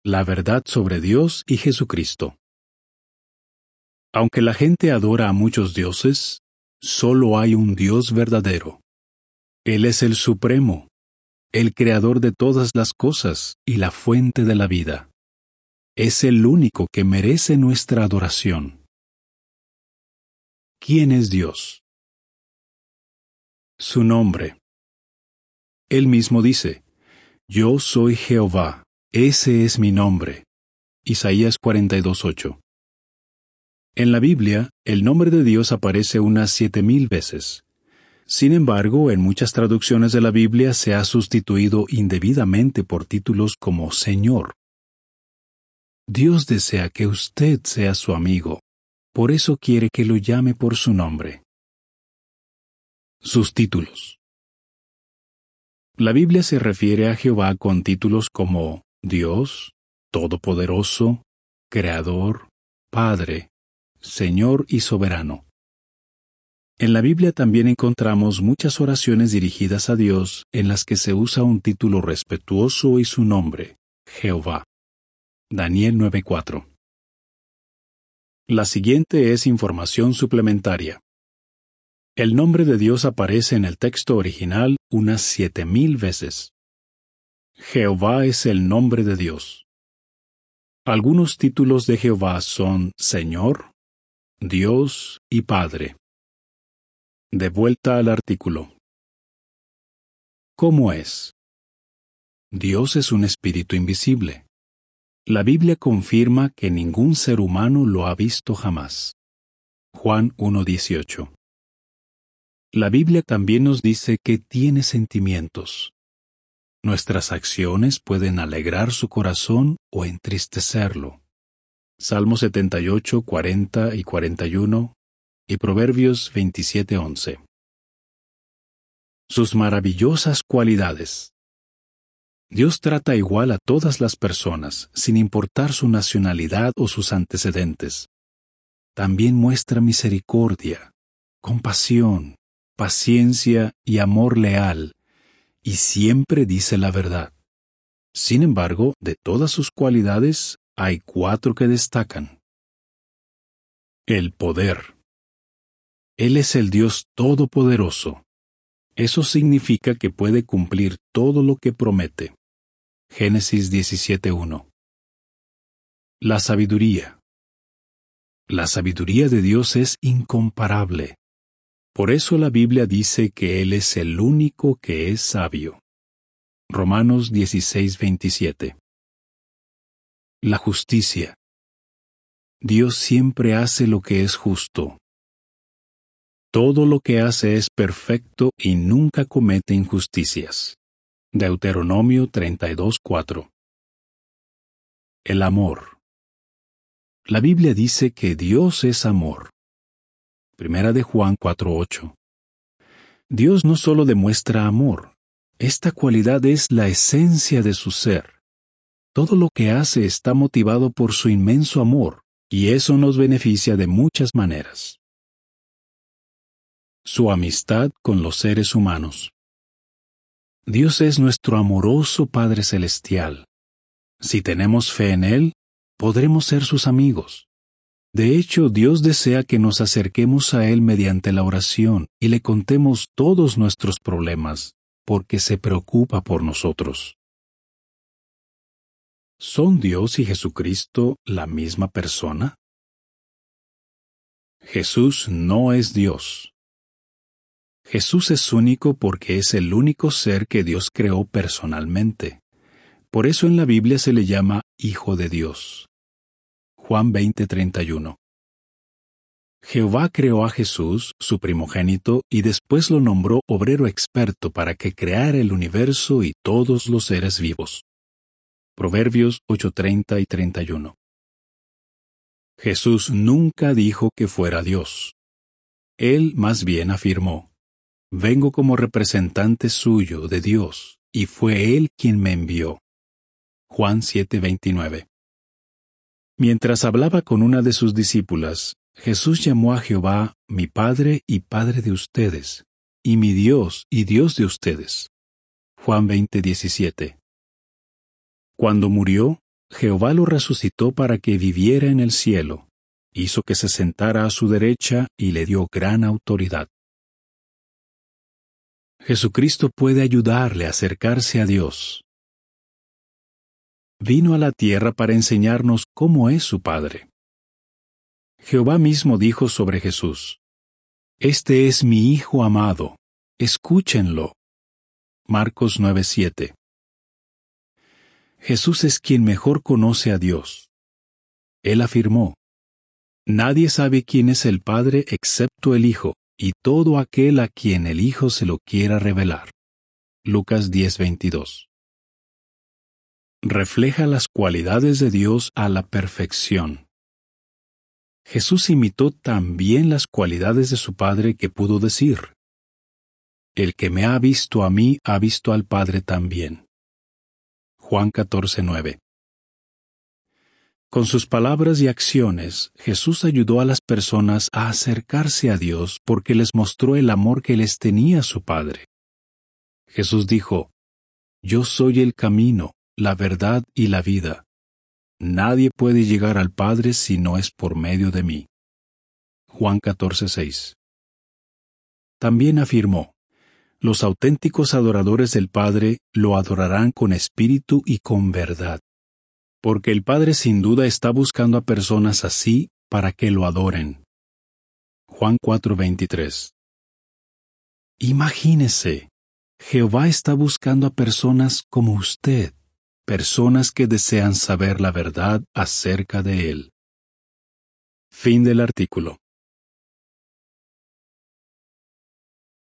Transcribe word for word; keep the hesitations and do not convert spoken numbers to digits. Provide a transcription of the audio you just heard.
La verdad sobre Dios y Jesucristo. Aunque la gente adora a muchos dioses, solo hay un Dios verdadero. Él es el Supremo, el Creador de todas las cosas y la fuente de la vida. Es el único que merece nuestra adoración. ¿Quién es Dios? Su nombre. Él mismo dice, Yo soy Jehová, ese es mi nombre. Isaías cuarenta y dos, ocho. En la Biblia, el nombre de Dios aparece unas siete mil veces. Sin embargo, en muchas traducciones de la Biblia se ha sustituido indebidamente por títulos como Señor. Dios desea que usted sea su amigo, por eso quiere que lo llame por su nombre. Sus títulos. La Biblia se refiere a Jehová con títulos como Dios, Todopoderoso, Creador, Padre, Señor y Soberano. En la Biblia también encontramos muchas oraciones dirigidas a Dios en las que se usa un título respetuoso y su nombre, Jehová. Daniel nueve cuatro. La siguiente es información suplementaria. El nombre de Dios aparece en el texto original unas siete mil veces. Jehová es el nombre de Dios. Algunos títulos de Jehová son Señor, Dios y Padre. De vuelta al artículo. ¿Cómo es? Dios es un espíritu invisible. La Biblia confirma que ningún ser humano lo ha visto jamás. Juan uno dieciocho. La Biblia también nos dice que tiene sentimientos. Nuestras acciones pueden alegrar su corazón o entristecerlo. Salmo setenta y ocho, cuarenta y cuarenta y uno y Proverbios veintisiete, once. Sus maravillosas cualidades. Dios trata igual a todas las personas, sin importar su nacionalidad o sus antecedentes. También muestra misericordia, compasión, paciencia y amor leal, y siempre dice la verdad. Sin embargo, de todas sus cualidades, hay cuatro que destacan. El poder. Él es el Dios Todopoderoso. Eso significa que puede cumplir todo lo que promete. Génesis diecisiete uno. La sabiduría. La sabiduría de Dios es incomparable. Por eso la Biblia dice que Él es el único que es sabio. Romanos dieciséis veintisiete. La justicia. Dios siempre hace lo que es justo. Todo lo que hace es perfecto y nunca comete injusticias. Deuteronomio treinta y dos, cuatro. El amor. La Biblia dice que Dios es amor. Primera de Juan cuatro ocho. Dios no solo demuestra amor, esta cualidad es la esencia de su ser. Todo lo que hace está motivado por su inmenso amor, y eso nos beneficia de muchas maneras. Su amistad con los seres humanos. Dios es nuestro amoroso Padre Celestial. Si tenemos fe en Él, podremos ser sus amigos. De hecho, Dios desea que nos acerquemos a Él mediante la oración y le contemos todos nuestros problemas, porque se preocupa por nosotros. ¿Son Dios y Jesucristo la misma persona? Jesús no es Dios. Jesús es único porque es el único ser que Dios creó personalmente. Por eso en la Biblia se le llama Hijo de Dios. Juan veinte treinta y uno. Jehová creó a Jesús, su primogénito, y después lo nombró obrero experto para que creara el universo y todos los seres vivos. Proverbios ocho treinta y treinta y uno. Jesús nunca dijo que fuera Dios. Él más bien afirmó: Vengo como representante suyo de Dios, y fue Él quien me envió. Juan siete veintinueve. Mientras hablaba con una de sus discípulas, Jesús llamó a Jehová mi Padre y Padre de ustedes, y mi Dios y Dios de ustedes. Juan veinte diecisiete. Cuando murió, Jehová lo resucitó para que viviera en el cielo, hizo que se sentara a su derecha y le dio gran autoridad. Jesucristo puede ayudarle a acercarse a Dios. Vino a la tierra para enseñarnos cómo es su Padre. Jehová mismo dijo sobre Jesús: Este es mi Hijo amado, escúchenlo. Marcos nueve siete. Jesús es quien mejor conoce a Dios. Él afirmó: Nadie sabe quién es el Padre excepto el Hijo, y todo aquel a quien el Hijo se lo quiera revelar. Lucas diez veintidós. Refleja las cualidades de Dios a la perfección. Jesús imitó tan bien las cualidades de su Padre que pudo decir: El que me ha visto a mí ha visto al Padre también. Juan catorce nueve. Con sus palabras y acciones, Jesús ayudó a las personas a acercarse a Dios porque les mostró el amor que les tenía su Padre. Jesús dijo: Yo soy el camino, la verdad y la vida. Nadie puede llegar al Padre si no es por medio de mí. Juan catorce seis. También afirmó: Los auténticos adoradores del Padre lo adorarán con espíritu y con verdad. Porque el Padre sin duda está buscando a personas así para que lo adoren. Juan cuatro veintitrés. Imagínese, Jehová está buscando a personas como usted, personas que desean saber la verdad acerca de Él. Fin del artículo.